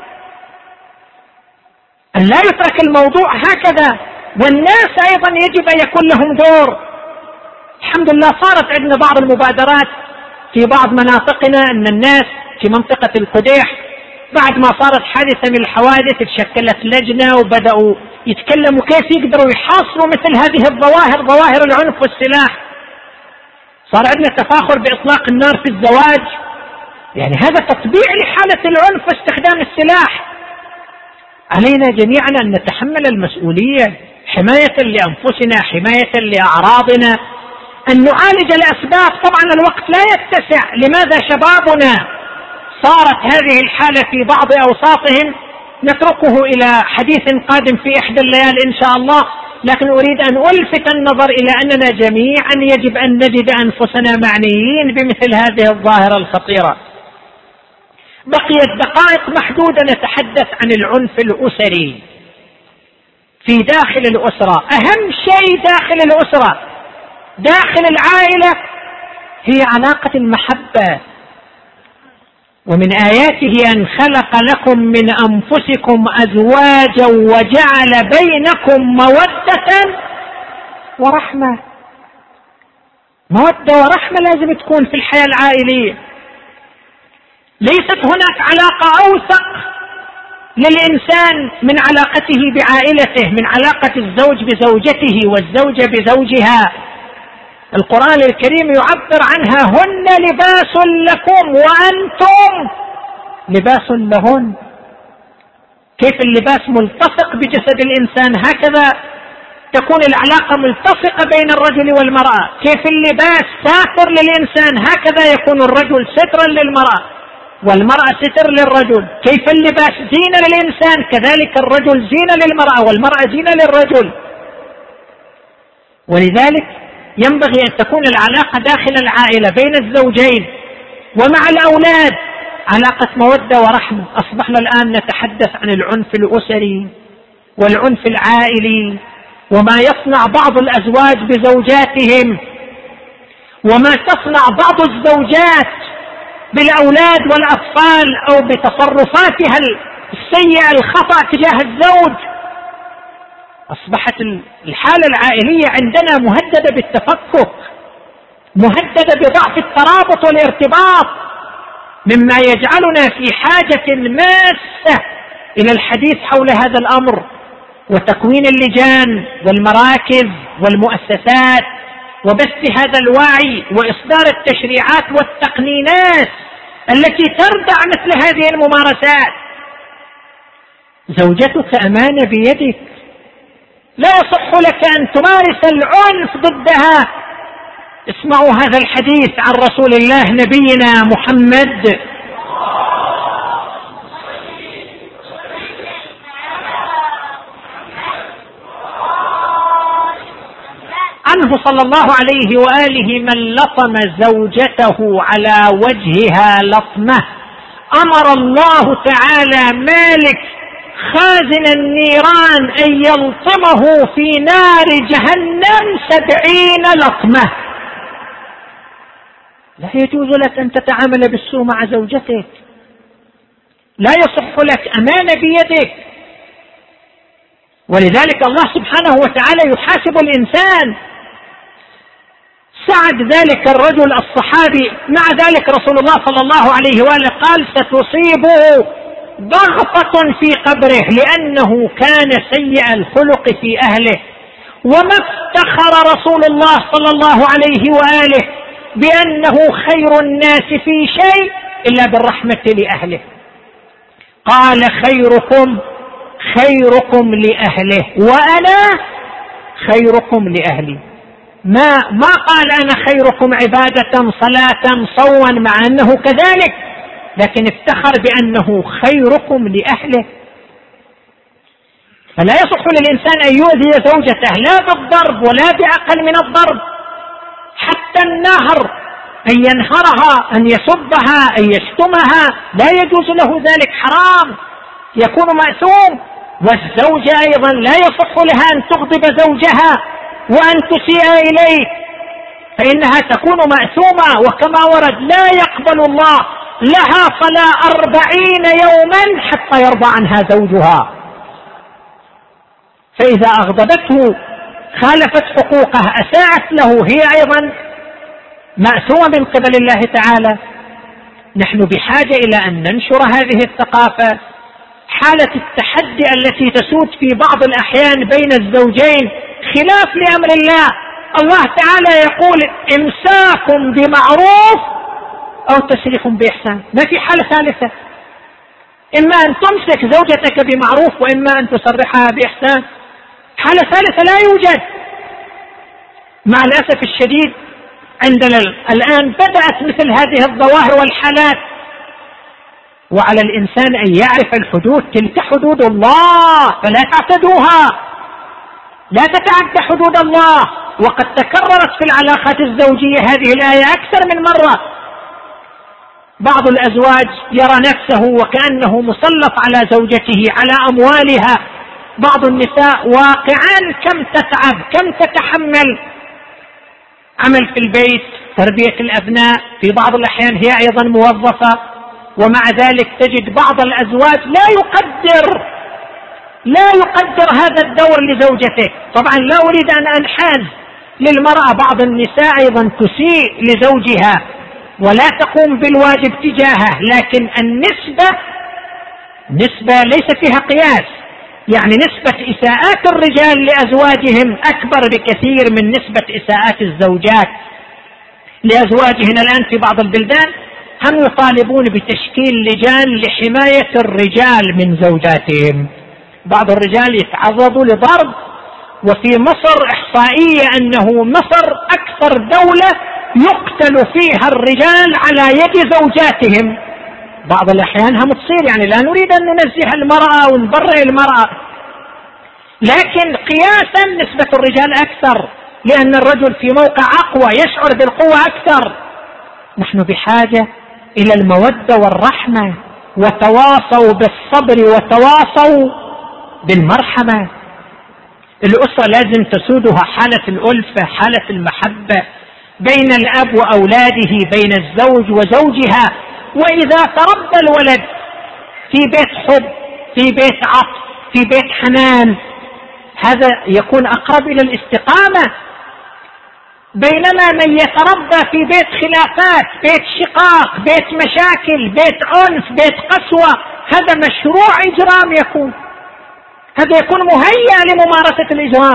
أن لا يترك الموضوع هكذا. والناس أيضا يجب أن يكون لهم دور. الحمد لله صارت عندنا بعض المبادرات في بعض مناطقنا، أن الناس في منطقة القديح بعد ما صارت حادثة من الحوادث تشكلت لجنة وبدأوا يتكلموا كيف يقدروا يحاصروا مثل هذه الظواهر، ظواهر العنف والسلاح. صار عندنا تفاخر بإطلاق النار في الزواج، يعني هذا تطبيع لحالة العنف واستخدام السلاح. علينا جميعا أن نتحمل المسؤولية حماية لأنفسنا، حماية لأعراضنا، أن نعالج الأسباب. طبعا الوقت لا يتسع. لماذا شبابنا صارت هذه الحالة في بعض أوساطهم؟ نتركه إلى حديث قادم في إحدى الليالي إن شاء الله. لكن أريد أن ألفت النظر إلى أننا جميعا يجب أن نجد أنفسنا معنيين بمثل هذه الظاهرة الخطيرة. بقيت دقائق محدودة نتحدث عن العنف الأسري في داخل الأسرة. أهم شيء داخل الأسرة، داخل العائلة، هي علاقة المحبة. ومن آياته أن خلق لكم من أنفسكم أزواجا وجعل بينكم مودة ورحمة. مودة ورحمة لازم تكون في الحياة العائلية. ليست هناك علاقة أوثق للإنسان من علاقته بعائلته، من علاقة الزوج بزوجته والزوجة بزوجها. القرآن الكريم يعبر عنها: هن لباس لكم وأنتم لباس لهن. كيف اللباس ملتصق بجسد الإنسان، هكذا تكون العلاقة ملتصقة بين الرجل والمرأة. كيف اللباس ساتر للإنسان، هكذا يكون الرجل سترا للمرأة والمرأة ستر للرجل. كيف اللباس زينة للإنسان، كذلك الرجل زينة للمرأة والمرأة زينة للرجل. ولذلك ينبغي أن تكون العلاقة داخل العائلة بين الزوجين ومع الأولاد علاقة مودة ورحمة. أصبحنا الآن نتحدث عن العنف الأسري والعنف العائلي، وما يصنع بعض الأزواج بزوجاتهم، وما تصنع بعض الزوجات بالأولاد والأطفال أو بتصرفاتها السيئة الخطأ تجاه الزوج. أصبحت الحالة العائلية عندنا مهددة بالتفكك، مهددة بضعف الترابط والارتباط، مما يجعلنا في حاجة ماسة إلى الحديث حول هذا الأمر، وتكوين اللجان والمراكز والمؤسسات، وبث هذا الوعي، وإصدار التشريعات والتقنينات التي تردع مثل هذه الممارسات. زوجتك أمانة بيدك، لا يصح لك أن تمارس العنف ضدها. اسمعوا هذا الحديث عن رسول الله نبينا محمد عنه صلى الله عليه وآله: من لطم زوجته على وجهها لطمة أمر الله تعالى مالك خازن النيران أن يلطمه في نار جهنم 70 لطمة. لا يجوز لك أن تتعامل بالسوء مع زوجتك، لا يصح لك، أمانة بيدك. ولذلك الله سبحانه وتعالى يحاسب الإنسان. سعد ذلك الرجل الصحابي، مع ذلك رسول الله صلى الله عليه وآله قال ستصيبه ضغطة في قبره لأنه كان سيء الخلق في أهله. وما افتخر رسول الله صلى الله عليه وآله بأنه خير الناس في شيء إلا بالرحمة لأهله. قال خيركم لأهله وأنا خيركم لأهلي. ما قال أنا خيركم عبادة صلاة صوا، مع أنه كذلك، لكن افتخر بأنه خيركم لأهله. فلا يصح للإنسان أن يؤذي زوجته لا بالضرب ولا بأقل من الضرب، حتى النهر، أن ينهرها، أن يسبها، أن يشتمها، لا يجوز له ذلك، حرام، يكون مأثوم. والزوجة أيضا لا يصح لها أن تغضب زوجها وأن تسيء إليه، فإنها تكون مأثومة. وكما ورد لا يقبل الله لها صلاة 40 يوما حتى يرضى عنها زوجها. فإذا أغضبته خالفت حقوقه أساءت له، هي أيضا مأثومة من قبل الله تعالى. نحن بحاجة إلى أن ننشر هذه الثقافة. حالة التحدي التي تسود في بعض الأحيان بين الزوجين خلاف لأمر الله. الله تعالى يقول إمساك بمعروف أو تسريح بإحسان، ما في حالة ثالثة. إما أن تمسك زوجتك بمعروف وإما أن تسرحها بإحسان، حالة ثالثة لا يوجد. مع الأسف الشديد عندنا الآن بدأت مثل هذه الظواهر والحالات، وعلى الإنسان أن يعرف الحدود. تلك حدود الله فلا تعتدوها، لا تتعدى حدود الله. وقد تكررت في العلاقات الزوجية هذه الآية أكثر من مرة. بعض الأزواج يرى نفسه وكأنه مسلط على زوجته، على أموالها. بعض النساء واقعا كم تتعب، كم تتحمل، عمل في البيت، تربية الأبناء، في بعض الأحيان هي أيضا موظفة، ومع ذلك تجد بعض الأزواج لا يقدر هذا الدور لزوجته. طبعا لا أريد أن أنحاز للمرأة، بعض النساء أيضا تسيء لزوجها ولا تقوم بالواجب تجاهه، لكن النسبة ليس فيها قياس. يعني نسبة إساءات الرجال لأزواجهم أكبر بكثير من نسبة إساءات الزوجات لأزواجهن. الآن في بعض البلدان هم يطالبون بتشكيل لجان لحماية الرجال من زوجاتهم. بعض الرجال يتعرضوا لضرب، وفي مصر إحصائية أنه مصر أكثر دولة يقتل فيها الرجال على يد زوجاتهم. بعض الأحيان هم تصير، يعني لا نريد أن ننزه المرأة ونبرئ المرأة، لكن قياسا نسبة الرجال أكثر، لأن الرجل في موقع أقوى، يشعر بالقوة أكثر. نحن بحاجة إلى المودة والرحمة، وتواصوا بالصبر وتواصوا بالمرحمة. الأسرة لازم تسودها حالة الألفة، حالة المحبة بين الأب وأولاده، بين الزوج وزوجها. وإذا تربى الولد في بيت حب، في بيت عطف، في بيت حنان، هذا يكون أقرب إلى الاستقامة. بينما من يتربى في بيت خلافات، بيت شقاق، بيت مشاكل، بيت عنف، بيت قسوة، هذا مشروع إجرام، هذا يكون مهيأ لممارسة الإجرام.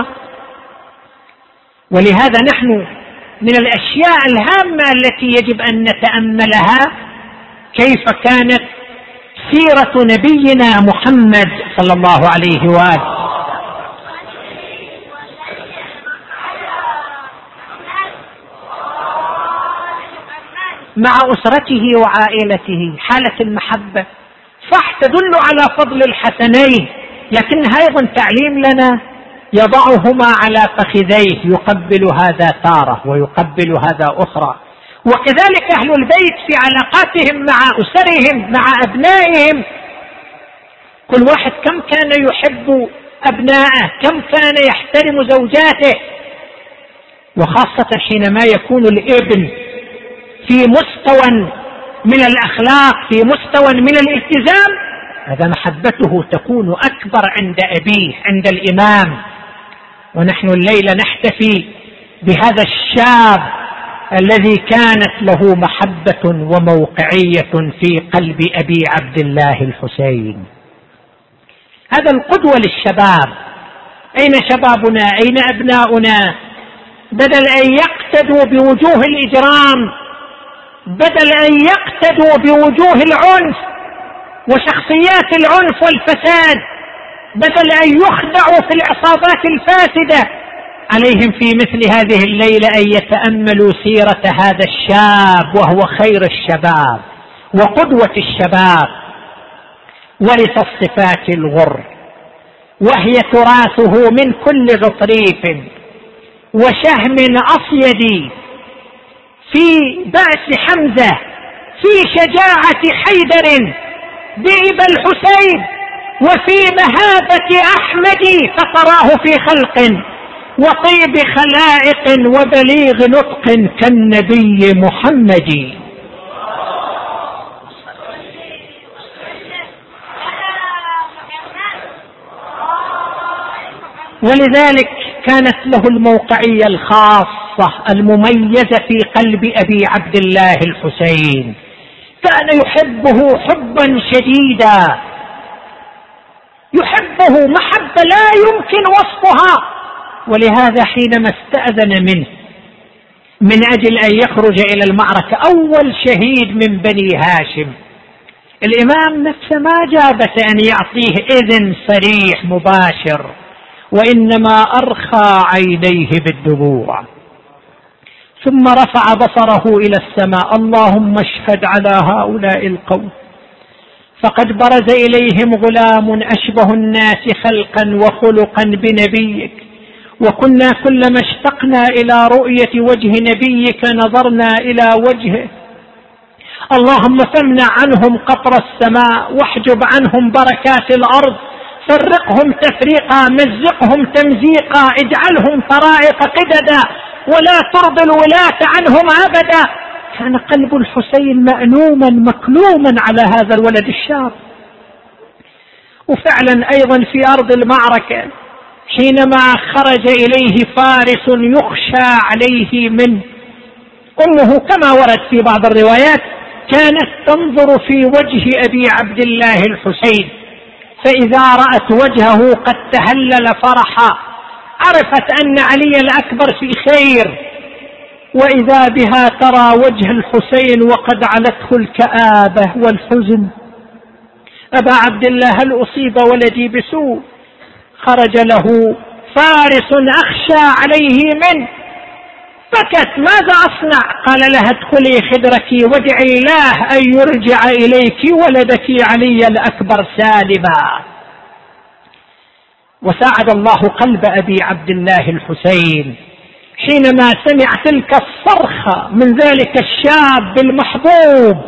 ولهذا نحن من الأشياء الهامة التي يجب أن نتأملها كيف كانت سيرة نبينا محمد صلى الله عليه وآله مع أسرته وعائلته. حالة المحبة صح تدل على فضل الحسنين، لكنها أيضا تعليم لنا. يضعهما على فخذيه، يقبل هذا تارة ويقبل هذا أخرى. وكذلك أهل البيت في علاقاتهم مع أسرهم، مع أبنائهم، كل واحد كم كان يحب أبنائه، كم كان يحترم زوجاته. وخاصة حينما يكون الابن في مستوى من الأخلاق، في مستوى من الالتزام، هذا محبته تكون أكبر عند أبيه، عند الإمام. ونحن الليلة نحتفي بهذا الشاب الذي كانت له محبة وموقعية في قلب أبي عبد الله الحسين. هذا القدوة للشباب. أين شبابنا؟ أين أبناؤنا؟ بدل أن يقتدوا بوجوه الإجرام، بدل أن يقتدوا بوجوه العنف وشخصيات العنف والفساد، بدل أن يخدعوا في العصابات الفاسدة، عليهم في مثل هذه الليلة أن يتأملوا سيرة هذا الشاب، وهو خير الشباب وقدوة الشباب، ورث الصفات الغر، وهي تراثه من كل غطريف وشهم أصيد، في بأس حمزة، في شجاعة حيدر ذئب الحسين، وفي مهابة أحمد فتراه في خلق وطيب خلائق وبليغ نطق كالنبي محمد. ولذلك كانت له الموقعية الخاصة المميزة في قلب أبي عبد الله الحسين. كان يحبه حبا شديدا، يحبه محبة لا يمكن وصفها. ولهذا حينما استأذن منه من أجل أن يخرج إلى المعركة، أول شهيد من بني هاشم، الإمام نفسه ما جابت أن يعطيه إذن صريح مباشر، وإنما أرخى عينيه بالدموع، ثم رفع بصره إلى السماء: اللهم اشهد على هؤلاء القوم، فقد برز إليهم غلام أشبه الناس خلقا وخلقا بنبيك، وكنا كلما اشتقنا إلى رؤية وجه نبيك نظرنا إلى وجهه. اللهم فامنع عنهم قطر السماء، واحجب عنهم بركات الأرض، فرقهم تفريقا، مزقهم تمزيقا، اجعلهم طرائق قددا، ولا ترضي الولاة عنهم أبدا. كان قلب الحسين مأنوما مكلوما على هذا الولد الشاب. وفعلا أيضا في أرض المعركة حينما خرج إليه فارس يخشى عليه منه، أمه كما ورد في بعض الروايات كانت تنظر في وجه أبي عبد الله الحسين، فإذا رأت وجهه قد تهلل فرحا عرفت أن علي الأكبر في خير، وإذا بها ترى وجه الحسين وقد علته الكآبة والحزن: أبا عبد الله هل أصيب ولدي بسوء؟ خرج له فارس أخشى عليه منه، بكت: ماذا أصنع؟ قال لها: ادخلي خدرك وادعي الله أن يرجع إليك ولدك علي الأكبر سالما. وساعد الله قلب أبي عبد الله الحسين حينما سمع تلك الصرخة من ذلك الشاب المحبوب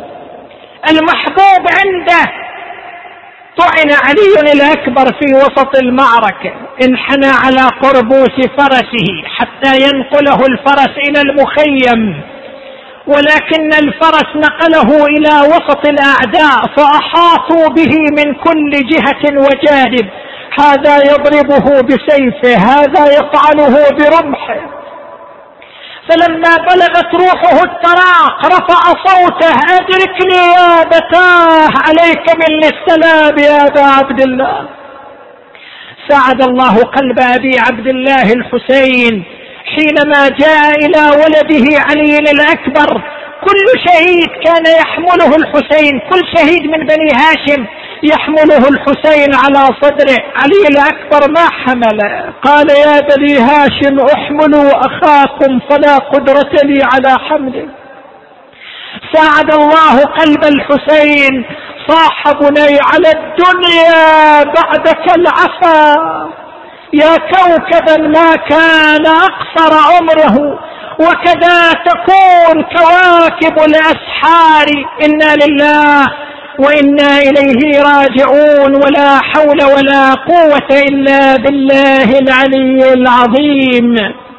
عنده. طعن علي الأكبر في وسط المعركة، انحنى على قربوس فرسه حتى ينقله الفرس إلى المخيم، ولكن الفرس نقله إلى وسط الأعداء فأحاطوا به من كل جهة وجانب، هذا يضربه بسيفه، هذا يطعنه برمحه. فلما بلغت روحه التراق رفع صوته: أدركني يا أبتاه، عليك مني السلام يا أبا عبد الله. ساعد الله قلب أبي عبد الله الحسين حينما جاء إلى ولده علي الأكبر. كل شهيد كان يحمله الحسين، كل شهيد من بني هاشم يحمله الحسين على صدره. علي الأكبر ما حمله، قال: يا بني هاشم احملوا أخاكم فلا قدرة لي على حمله. ساعد الله قلب الحسين، صاح بني على الدنيا بعدك العفا، يا كوكبا ما كان أقصر عمره، وكذا تكون كواكب الأسحار. إنا لله وإنا إليه راجعون، ولا حول ولا قوة إلا بالله العلي العظيم.